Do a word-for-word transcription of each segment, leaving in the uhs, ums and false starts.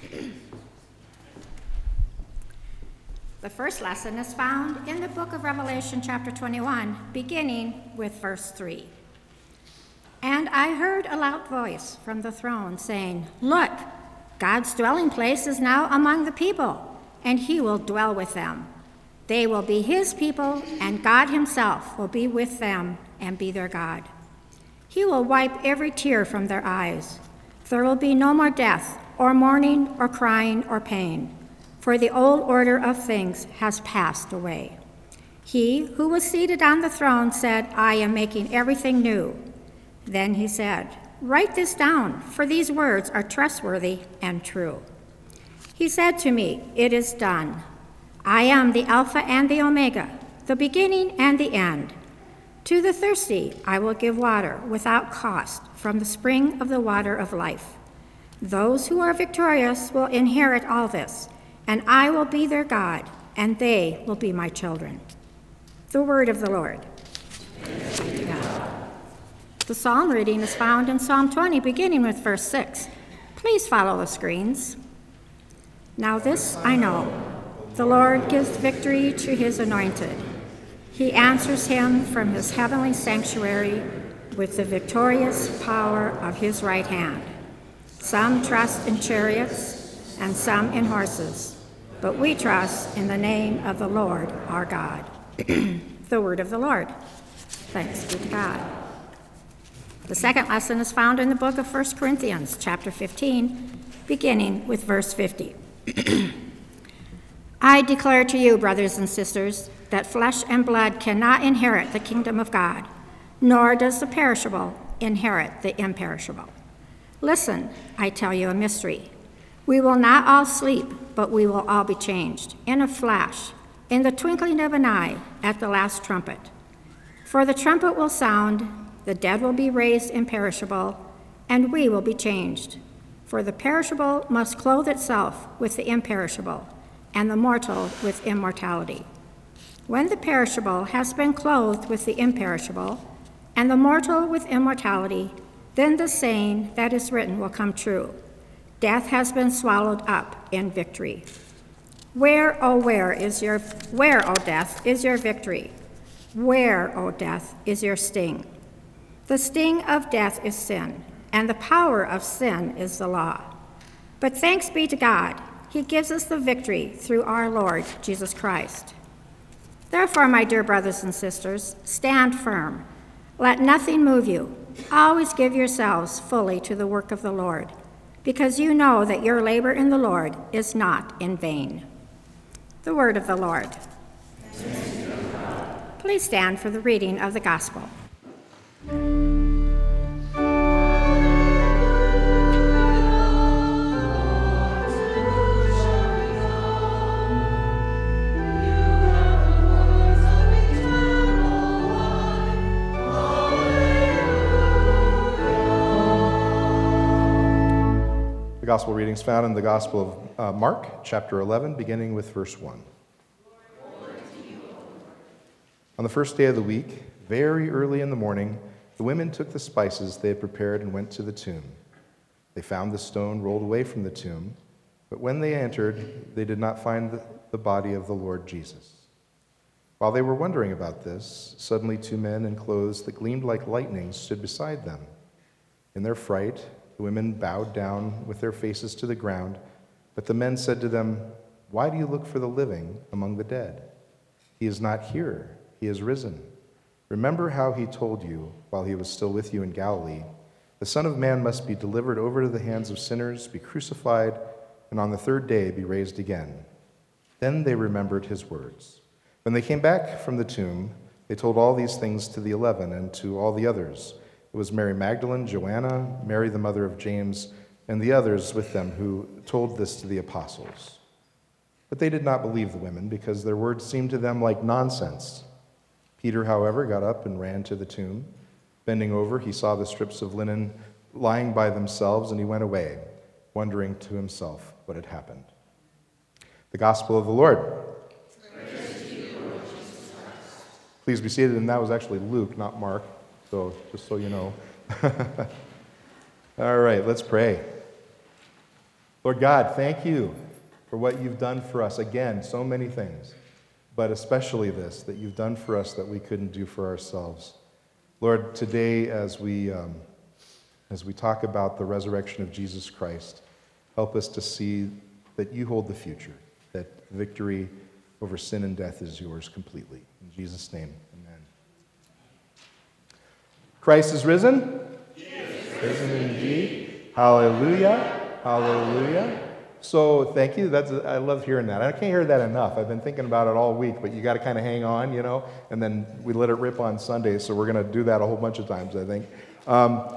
The first lesson is found in the book of Revelation, chapter twenty-one, beginning with verse three. And I heard a loud voice from the throne saying, "Look, God's dwelling place is now among the people, and he will dwell with them. They will be his people, and God himself will be with them and be their God. He will wipe every tear from their eyes. There will be no more death, or mourning, or crying, or pain, for the old order of things has passed away." He who was seated on the throne said, "I am making everything new." Then he said, "Write this down, for these words are trustworthy and true." He said to me, "It is done. I am the Alpha and the Omega, the beginning and the end. To the thirsty I will give water without cost from the spring of the water of life. Those who are victorious will inherit all this, and I will be their God, and they will be my children." The word of the Lord. Yeah. The psalm reading is found in Psalm twenty, beginning with verse six. Please follow the screens. Now this I know, the Lord gives victory to his anointed. He answers him from his heavenly sanctuary with the victorious power of his right hand. Some trust in chariots and some in horses, but we trust in the name of the Lord our God. The word of the Lord. Thanks be to God. The second lesson is found in the book of First Corinthians, chapter fifteen, beginning with verse fifty. I declare to you, brothers and sisters, that flesh and blood cannot inherit the kingdom of God, nor does the perishable inherit the imperishable. Listen, I tell you a mystery. We will not all sleep, but we will all be changed, in a flash, in the twinkling of an eye, at the last trumpet. For the trumpet will sound, the dead will be raised imperishable, and we will be changed. For the perishable must clothe itself with the imperishable, and the mortal with immortality. When the perishable has been clothed with the imperishable, and the mortal with immortality, then the saying that is written will come true: death has been swallowed up in victory. Where, oh, where is your, where, O death, is your victory? Where, O death, is your sting? The sting of death is sin, and the power of sin is the law. But thanks be to God, he gives us the victory through our Lord Jesus Christ. Therefore, my dear brothers and sisters, stand firm. Let nothing move you. Always give yourselves fully to the work of the Lord, because you know that your labor in the Lord is not in vain. The word of the Lord. Please stand for the reading of the gospel. The gospel readings found in the Gospel of uh, Mark, chapter eleven, beginning with verse one. On the first day of the week, very early in the morning, the women took the spices they had prepared and went to the tomb. They found the stone rolled away from the tomb, but when they entered, they did not find the, the body of the Lord Jesus. While they were wondering about this, suddenly two men in clothes that gleamed like lightning stood beside them. In their fright, the women bowed down with their faces to the ground, but the men said to them, "Why do you look for the living among the dead? He is not here, he is risen. Remember how he told you while he was still with you in Galilee, the Son of Man must be delivered over to the hands of sinners, be crucified, and on the third day be raised again." Then they remembered his words. When they came back from the tomb, they told all these things to the eleven and to all the others. It was Mary Magdalene, Joanna, Mary the mother of James, and the others with them who told this to the apostles. But they did not believe the women, because their words seemed to them like nonsense. Peter, however, got up and ran to the tomb. Bending over, he saw the strips of linen lying by themselves, and he went away, wondering to himself what had happened. The Gospel of the Lord. Praise to you, Lord Jesus Christ. Please be seated, and that was actually Luke, not Mark. So, just so you know. All right, let's pray. Lord God, thank you for what you've done for us. Again, so many things, but especially this, that you've done for us that we couldn't do for ourselves. Lord, today as we, um, as we talk about the resurrection of Jesus Christ, help us to see that you hold the future, that victory over sin and death is yours completely. In Jesus' name, amen. Christ is risen? Yes. Risen indeed. Hallelujah. Hallelujah. So thank you. That's I love hearing that. I can't hear that enough. I've been thinking about it all week, but you got to kind of hang on, you know, and then we let it rip on Sundays, so we're going to do that a whole bunch of times, I think. Um,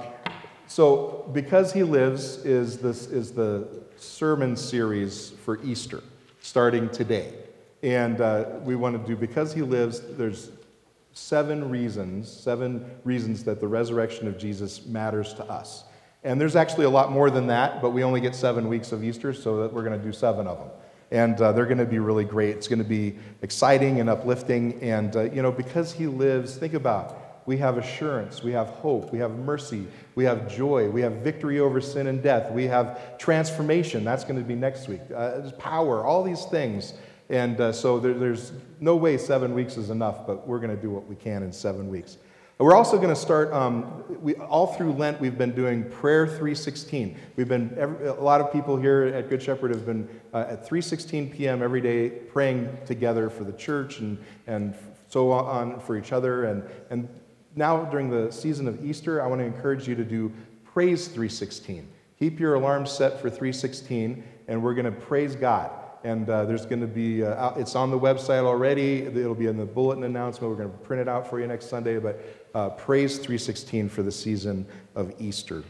so because he lives is this is the sermon series for Easter, starting today. And uh, we want to do, because he lives, there's seven reasons, seven reasons that the resurrection of Jesus matters to us. And there's actually a lot more than that, but we only get seven weeks of Easter, so that we're going to do seven of them. And uh, they're going to be really great. It's going to be exciting and uplifting. And, uh, you know, because he lives, think about it. We have assurance, we have hope, we have mercy, we have joy, we have victory over sin and death, we have transformation. That's going to be next week. Uh, there's power, all these things. And uh, so there, there's no way seven weeks is enough, but we're going to do what we can in seven weeks. We're also going to start, um, we, all through Lent, we've been doing Prayer three sixteen. We've been, every, a lot of people here at Good Shepherd have been uh, at three sixteen p.m. every day praying together for the church and, and so on for each other. And, and now during the season of Easter, I want to encourage you to do Praise three sixteen. Keep your alarm set for three sixteen, and we're going to praise God. And uh, there's going to be, uh, it's on the website already. It'll be in the bulletin announcement. We're going to print it out for you next Sunday. But uh, Praise three sixteen for the season of Easter.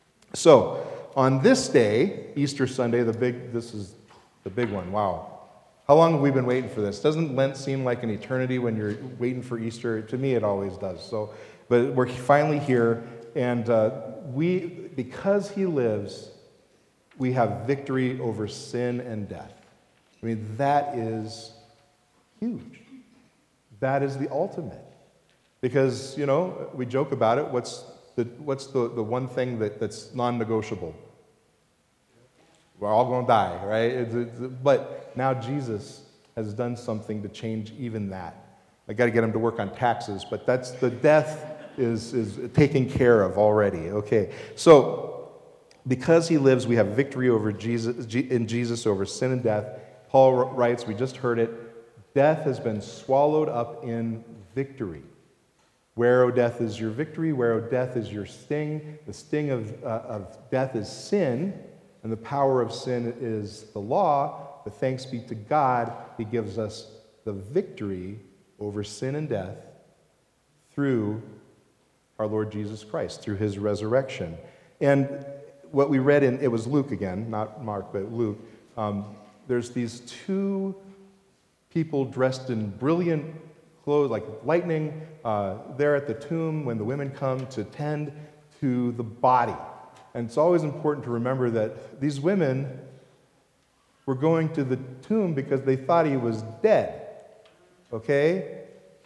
So on this day, Easter Sunday, the big, this is the big one. Wow. How long have we been waiting for this? Doesn't Lent seem like an eternity when you're waiting for Easter? To me, it always does. So, but we're finally here. And uh, we, because he lives, we have victory over sin and death. I mean, that is huge. That is the ultimate. Because, you know, we joke about it. What's the, what's the, the one thing that, that's non-negotiable? We're all going to die, right? It's, it's, but now Jesus has done something to change even that. I got to get him to work on taxes, but that's the death is, is taken care of already. Okay, so because he lives, we have victory over Jesus, in Jesus over sin and death. Paul writes, we just heard it, death has been swallowed up in victory. Where, O death, is your victory? Where, O death, is your sting? The sting of, uh, of death is sin, and the power of sin is the law. But thanks be to God, he gives us the victory over sin and death through our Lord Jesus Christ, through his resurrection. And what we read in, it was Luke again, not Mark, but Luke. Um, there's these two people dressed in brilliant clothes, like lightning, uh, there at the tomb when the women come to tend to the body. And it's always important to remember that these women were going to the tomb because they thought he was dead. Okay?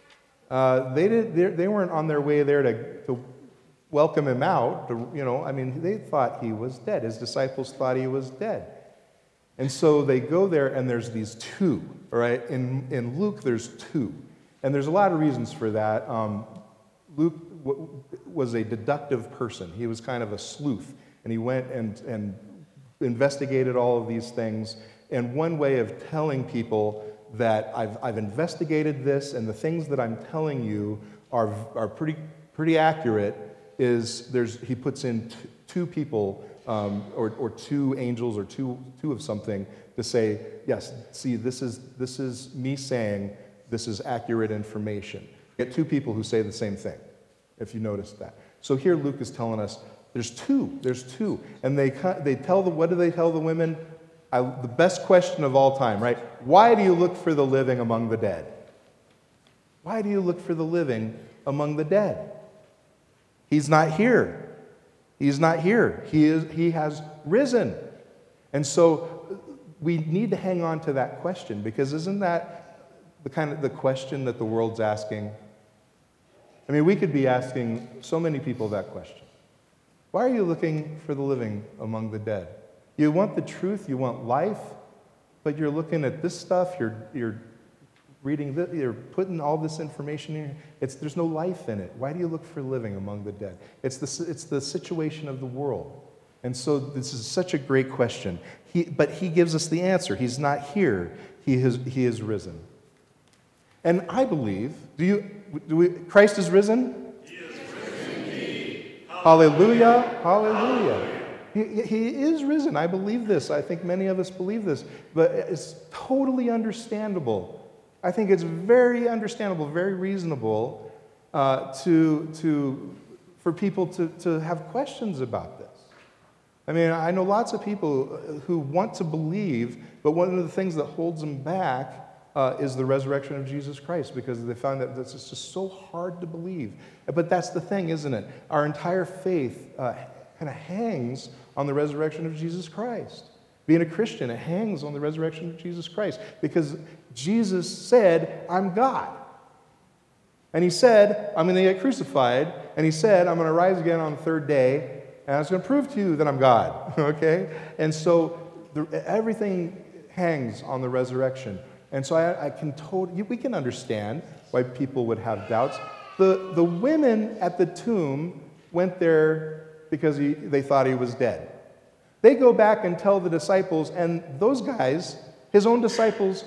Uh, they, did, they, they weren't on their way there to, to welcome him out. To, you know, I mean, they thought he was dead. His disciples thought he was dead. And so they go there, and there's these two, all right? In, in Luke, there's two. And there's a lot of reasons for that. Um, Luke w- was a deductive person. He was kind of a sleuth, and he went and, and investigated all of these things. And one way of telling people that I've, I've investigated this, and the things that I'm telling you are, are pretty, pretty accurate, is there's, he puts in t- two people, um, or, or two angels, or two, two of something, to say, yes, see, this is, this is me saying this is accurate information. You get two people who say the same thing, if you noticed that. So here Luke is telling us there's two, there's two. And they, they tell the, what do they tell the women? I, the best question of all time, right? Why do you look for the living among the dead? Why do you look for the living among the dead? He's not here. He's not here. He is. He has risen. And so we need to hang on to that question, because isn't that the kind of the question that the world's asking? I mean, we could be asking so many people that question. Why are you looking for the living among the dead? You want the truth, you want life, but you're looking at this stuff, you're, you're reading this, you're putting all this information in. It's, there's no life in it. Why do you look for living among the dead? It's the, it's the situation of the world. And so this is such a great question. He, but he gives us the answer. He's not here. He has, he is risen. And I believe, do you, do we, Christ is risen? He is risen indeed. Hallelujah, hallelujah. He, he is risen. I believe this. I think many of us believe this. But it's totally understandable. I think it's very understandable, very reasonable uh, to, to, for people to, to have questions about this. I mean, I know lots of people who want to believe, but one of the things that holds them back uh, is the resurrection of Jesus Christ, because they find that this is just so hard to believe. But that's the thing, isn't it? Our entire faith uh, kind of hangs on the resurrection of Jesus Christ. Being a Christian, it hangs on the resurrection of Jesus Christ, because Jesus said, I'm God. And he said, I'm going to get crucified. And he said, I'm going to rise again on the third day. And I was going to prove to you that I'm God. Okay? And so the, everything hangs on the resurrection. And so I, I can totally, we can understand why people would have doubts. The, the women at the tomb went there because he, they thought he was dead. They go back and tell the disciples, and those guys, his own disciples,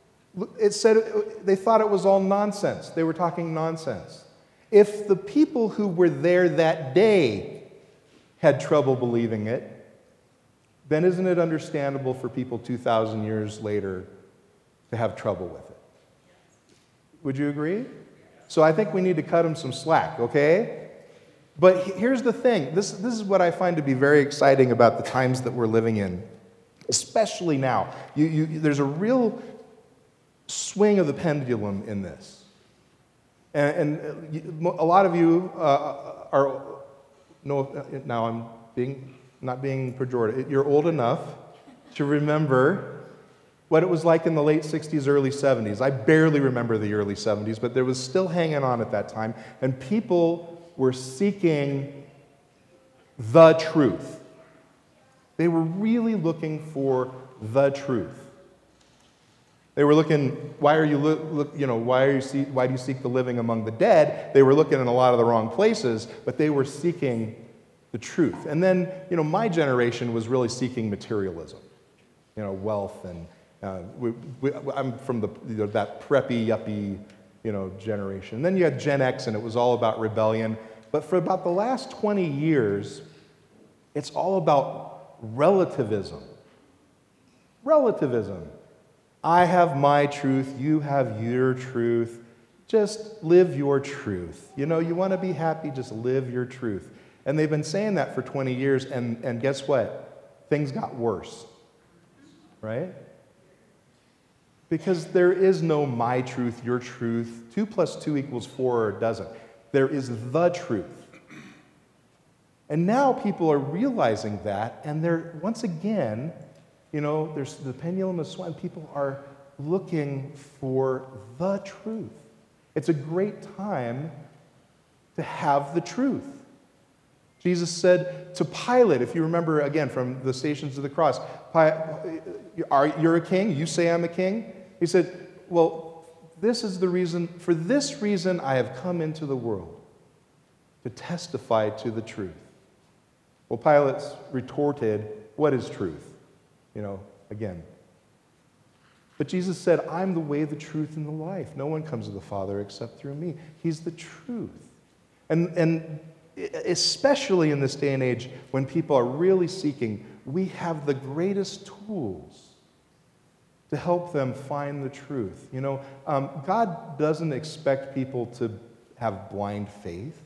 it said they thought it was all nonsense. They were talking nonsense. If the people who were there that day had trouble believing it, then isn't it understandable for people two thousand years later to have trouble with it? Would you agree? So I think we need to cut them some slack, okay? But here's the thing. This, this is what I find to be very exciting about the times that we're living in, especially now. You, you, there's a real swing of the pendulum in this. And, and a lot of you uh, are, no, now I'm being, not being pejorative, you're old enough to remember what it was like in the late sixties, early seventies. I barely remember the early seventies, but there was still hanging on at that time, and people were seeking the truth. They were really looking for the truth. They were looking, why are you look, look you know, why are you see, why do you seek the living among the dead? They were looking in a lot of the wrong places, but they were seeking the truth. And then, you know, my generation was really seeking materialism, you know, wealth, and uh, we, we, I'm from the you know, that preppy, yuppie, you know, generation. And then you had Gen X, and it was all about rebellion. But for about the last twenty years, it's all about relativism. Relativism. I have my truth, you have your truth. Just live your truth. You know, you want to be happy, just live your truth. And they've been saying that for twenty years, and, and guess what? Things got worse. Right? Because there is no my truth, your truth. Two plus two equals four, or it doesn't. There is the truth. And now people are realizing that, and they're, once again, you know, there's the pendulum is swinging. People are looking for the truth. It's a great time to have the truth. Jesus said to Pilate, if you remember again from the Stations of the Cross, you're a king? You say I'm a king? He said, well, this is the reason, for this reason I have come into the world, to testify to the truth. Well, Pilate retorted, what is truth? You know, again. But Jesus said, I'm the way, the truth, and the life. No one comes to the Father except through me. He's the truth. And, and especially in this day and age, when people are really seeking, we have the greatest tools to help them find the truth. You know, um, God doesn't expect people to have blind faith.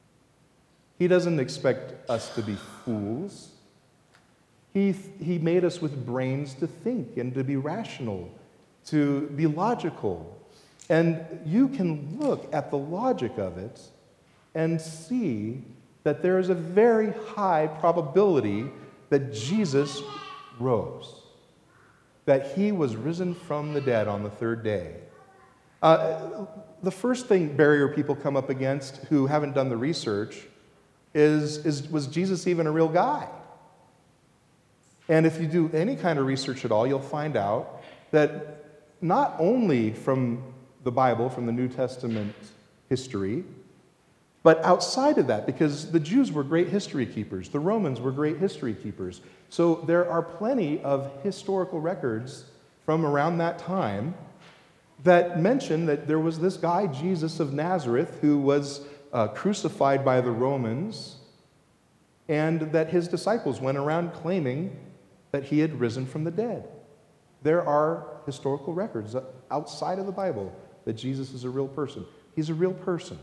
He doesn't expect us to be fools. He, he made us with brains to think and to be rational, to be logical. And you can look at the logic of it and see that there is a very high probability that Jesus rose, that he was risen from the dead on the third day. Uh, the first thing barrier people come up against who haven't done the research is, is was Jesus even a real guy? And if you do any kind of research at all, you'll find out that not only from the Bible, from the New Testament history, but outside of that, because the Jews were great history keepers, the Romans were great history keepers. So there are plenty of historical records from around that time that mention that there was this guy, Jesus of Nazareth, who was uh, crucified by the Romans, and that his disciples went around claiming that he had risen from the dead. There are historical records outside of the Bible that Jesus is a real person. He's a real person.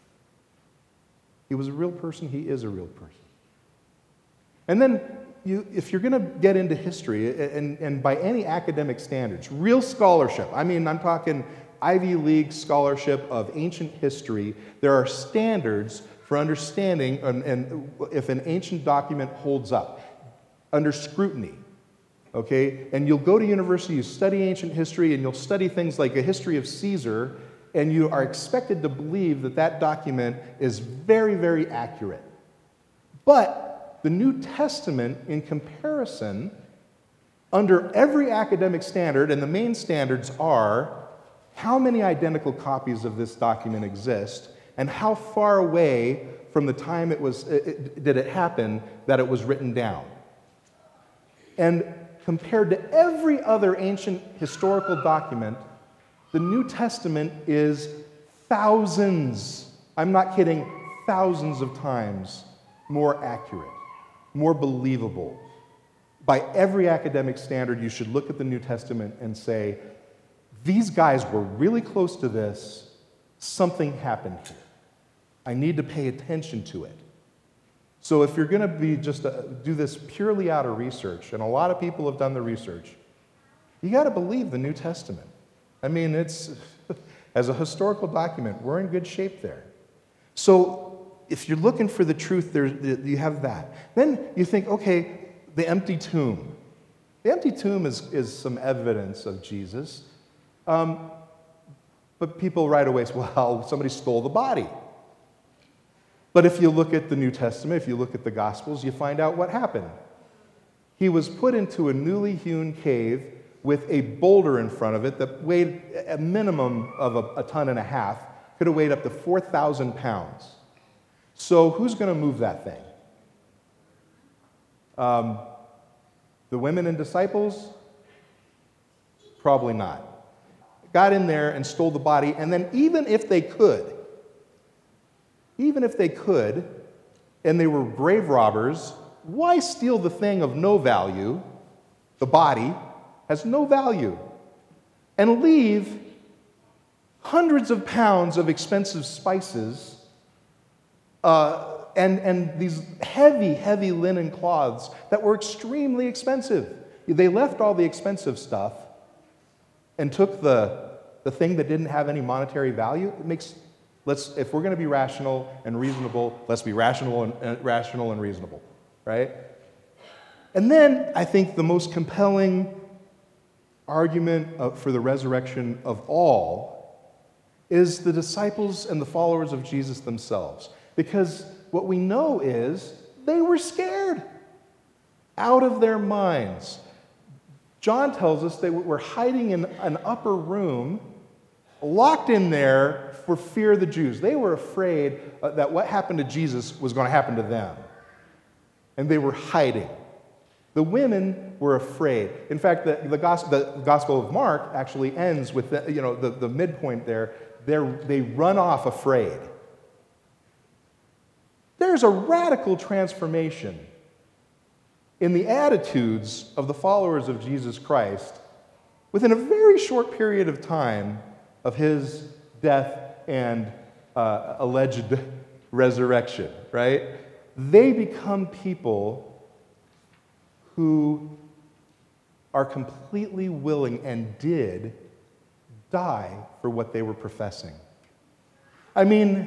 He was a real person. He is a real person. And then, you, if you're going to get into history, and, and by any academic standards, real scholarship, I mean, I'm talking Ivy League scholarship of ancient history, there are standards for understanding and, and if an ancient document holds up under scrutiny. Okay, and you'll go to university, you study ancient history, and you'll study things like a history of Caesar, and you are expected to believe that that document is very, very accurate. But the New Testament, in comparison, under every academic standard, and the main standards are how many identical copies of this document exist, and how far away from the time it was it, it, did it happen that it was written down. And compared to every other ancient historical document, the New Testament is thousands, I'm not kidding, thousands of times more accurate, more believable. By every academic standard, you should look at the New Testament and say, these guys were really close to this, something happened here. I need to pay attention to it. So if you're going to be just a, do this purely out of research, and a lot of people have done the research, you got to believe the New Testament. I mean, it's as a historical document, we're in good shape there. So if you're looking for the truth, there you have that. Then you think, okay, the empty tomb. The empty tomb is, is some evidence of Jesus, um, but people right away say, well, somebody stole the body. But if you look at the New Testament, if you look at the Gospels, you find out what happened. He was put into a newly hewn cave with a boulder in front of it that weighed a minimum of a, a ton and a half, could have weighed up to four thousand pounds. So who's going to move that thing? Um, the women and disciples? Probably not. Got in there and stole the body, and then even if they could, Even if they could, and they were grave robbers, why steal the thing of no value, the body, has no value, and leave hundreds of pounds of expensive spices uh, and, and these heavy, heavy linen cloths that were extremely expensive? They left all the expensive stuff and took the, the thing that didn't have any monetary value. It makes Let's, if we're going to be rational and reasonable, let's be rational and, uh, rational and reasonable, right? And then I think the most compelling argument of, for the resurrection of all is the disciples and the followers of Jesus themselves. Because what we know is they were scared out of their minds. John tells us they were hiding in an upper room, locked in there for fear of the Jews. They were afraid uh, that what happened to Jesus was going to happen to them. And they were hiding. The women were afraid. In fact, the, the, gospel, the Gospel of Mark actually ends with the, you know, the, the midpoint there. They're, they run off afraid. There's a radical transformation in the attitudes of the followers of Jesus Christ within a very short period of time of his death and uh, alleged resurrection, right? They become people who are completely willing and did die for what they were professing. I mean,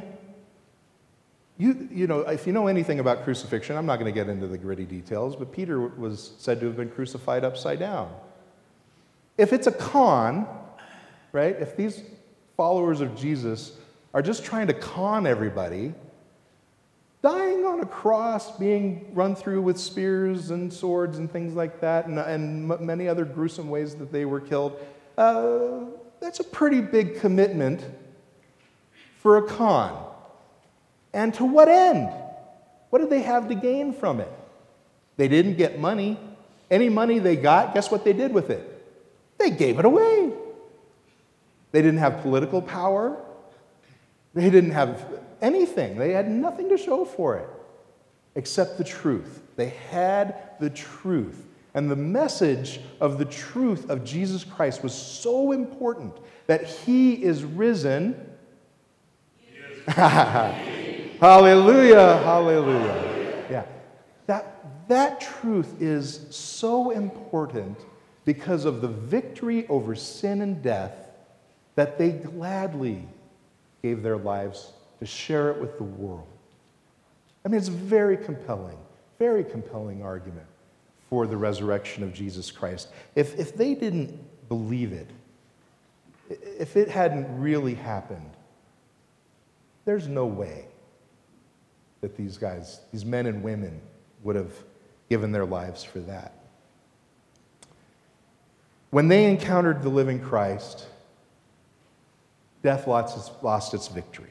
you, you know, if you know anything about crucifixion, I'm not going to get into the gritty details, but Peter was said to have been crucified upside down. If it's a con, right, if these followers of Jesus are just trying to con everybody, dying on a cross being run through with spears and swords and things like that, and, and m- many other gruesome ways that they were killed, uh, that's a pretty big commitment for a con. And to what end? What did they have to gain from it? They didn't get money. Any money they got, guess what they did with it? They gave it away. They didn't have political power. They didn't have anything. They had nothing to show for it except the truth. They had the truth. And the message of the truth of Jesus Christ was so important that he is risen. Hallelujah, hallelujah. Yeah. That, that truth is so important because of the victory over sin and death that they gladly gave their lives to share it with the world. I mean, it's a very compelling, very compelling argument for the resurrection of Jesus Christ. If, if they didn't believe it, if it hadn't really happened, there's no way that these guys, these men and women, would have given their lives for that. When they encountered the living Christ, death lost its, lost its victory.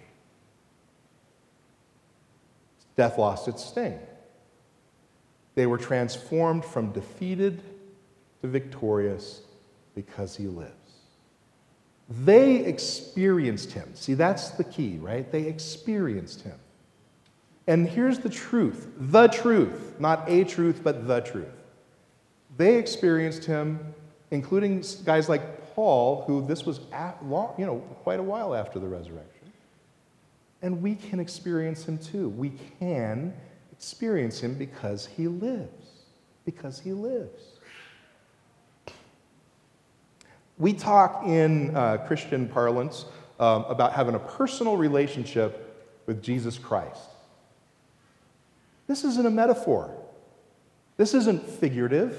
Death lost its sting. They were transformed from defeated to victorious because he lives. They experienced him. See, that's the key, right? They experienced him. And here's the truth, the truth, not a truth, but the truth. They experienced him, including guys like Paul, who this was at long, you know, quite a while after the resurrection. And we can experience him too. We can experience him because he lives. Because he lives. We talk in uh, Christian parlance um, about having a personal relationship with Jesus Christ. This isn't a metaphor. This isn't figurative.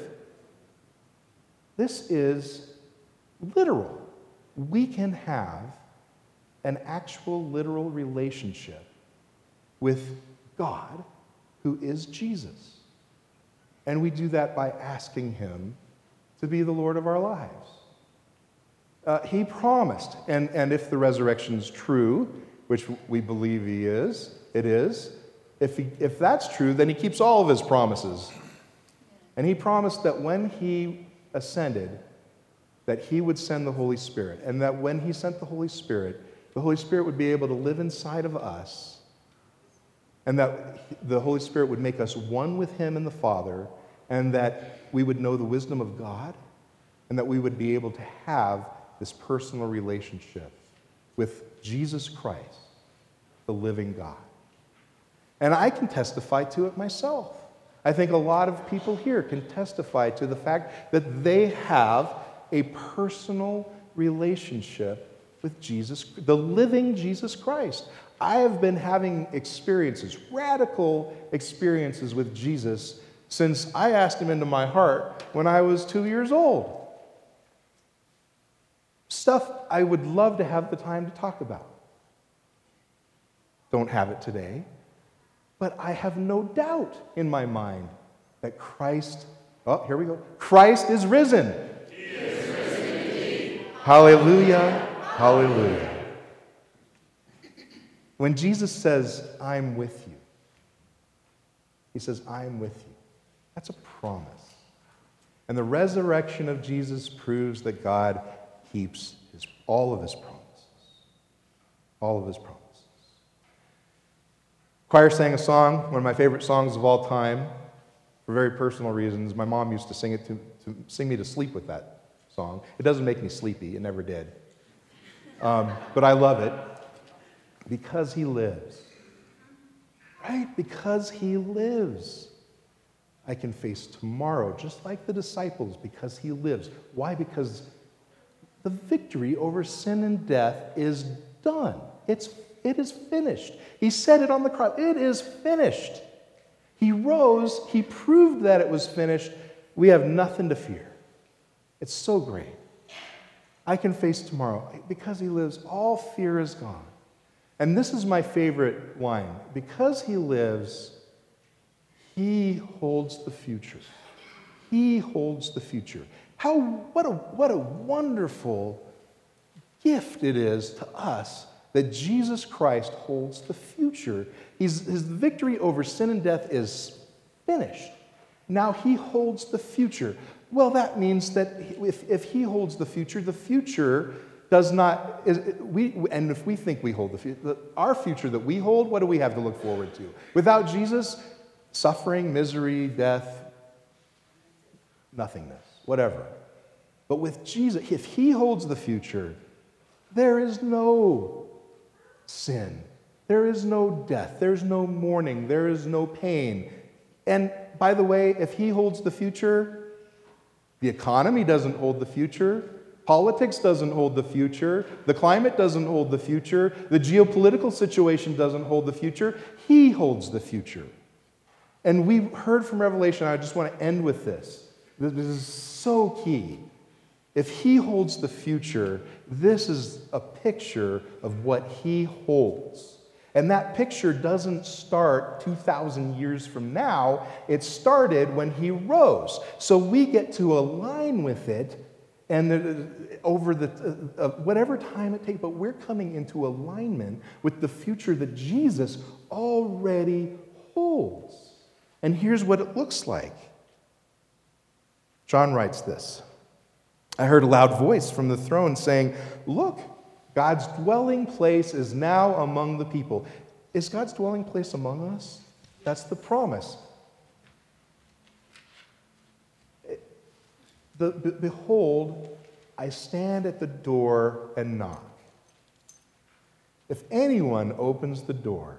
This is literal. We can have an actual literal relationship with God, who is Jesus. And we do that by asking him to be the Lord of our lives. Uh, he promised, and, and if the resurrection is true, which we believe he is, it is, if, he, if that's true, then he keeps all of his promises. And he promised that when he ascended, that he would send the Holy Spirit, and that when he sent the Holy Spirit, the Holy Spirit would be able to live inside of us, and that the Holy Spirit would make us one with him and the Father, and that we would know the wisdom of God, and that we would be able to have this personal relationship with Jesus Christ, the living God. And I can testify to it myself. I think a lot of people here can testify to the fact that they have a personal relationship with Jesus, the living Jesus Christ. I have been having experiences, radical experiences with Jesus since I asked him into my heart when I was two years old. Stuff I would love to have the time to talk about. Don't have it today, but I have no doubt in my mind that Christ, oh, here we go, Christ is risen. He is risen indeed. Hallelujah, hallelujah. When Jesus says, I'm with you, he says, I'm with you. That's a promise. And the resurrection of Jesus proves that God keeps his, all of his promises. All of his promises. Choir sang a song, one of my favorite songs of all time, for very personal reasons. My mom used to sing it to, to sing me to sleep with that song. It doesn't make me sleepy. It never did. Um, but I love it because he lives. Right? Because he lives. I can face tomorrow just like the disciples because he lives. Why? Because the victory over sin and death is done. It's, it is finished. He said it on the cross. It is finished. He rose. He proved that it was finished. We have nothing to fear. It's so great. I can face tomorrow. Because he lives, all fear is gone. And this is my favorite line. Because he lives, He holds the future. He holds the future. How, what a, what a wonderful gift it is to us that Jesus Christ holds the future. He's, his victory over sin and death is finished. Now he holds the future. Well, that means that if, if he holds the future, the future does not, is, we, and if we think we hold the future, our future that we hold, what do we have to look forward to? Without Jesus, suffering, misery, death, nothingness, whatever. But with Jesus, if he holds the future, there is no sin. There is no death. There's no mourning. There is no pain. And by the way, if he holds the future, the economy doesn't hold the future. Politics doesn't hold the future. The climate doesn't hold the future. The geopolitical situation doesn't hold the future. He holds the future. And we heard from Revelation, I just want to end with this. This is so key. If he holds the future, this is a picture of what he holds. And that picture doesn't start two thousand years from now. It started when he rose. So we get to align with it and the, over the uh, whatever time it takes, but we're coming into alignment with the future that Jesus already holds. And here's what it looks like. John writes this. I heard a loud voice from the throne saying, "Look, God's dwelling place is now among the people." Is God's dwelling place among us? That's the promise. The, be, behold, I stand at the door and knock. If anyone opens the door,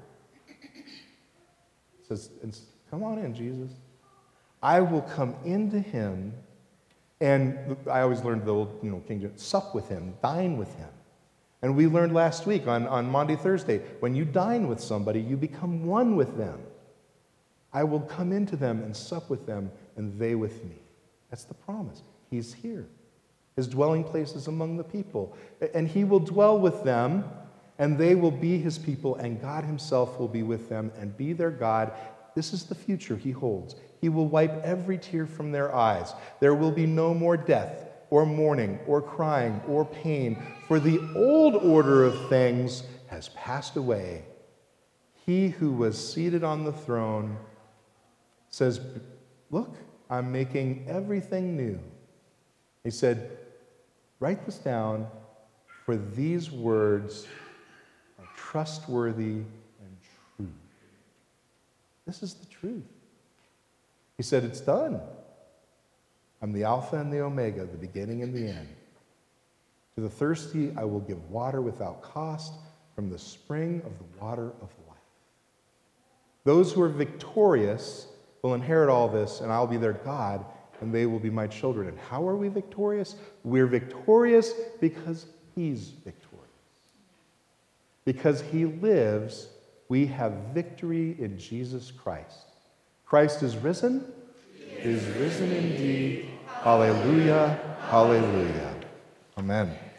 says, "Come on in, Jesus," I will come into him, and I always learned the old, you know, King James, sup with him, dine with him. And we learned last week on, on Maundy Thursday, when you dine with somebody, you become one with them. I will come into them and sup with them, and they with me. That's the promise. He's here. His dwelling place is among the people. And he will dwell with them, and they will be his people, and God himself will be with them and be their God. This is the future he holds. He will wipe every tear from their eyes. There will be no more death, or mourning, or crying, or pain, for the old order of things has passed away. He who was seated on the throne says, "Look, I'm making everything new." He said, "Write this down, for these words are trustworthy and true." This is the truth. He said, "It's done. I'm the Alpha and the Omega, the beginning and the end. To the thirsty, I will give water without cost from the spring of the water of life. Those who are victorious will inherit all this, and I'll be their God, and they will be my children." And how are we victorious? We're victorious because he's victorious. Because he lives, we have victory in Jesus Christ. Christ is risen. He is risen indeed. Hallelujah. Hallelujah. Amen.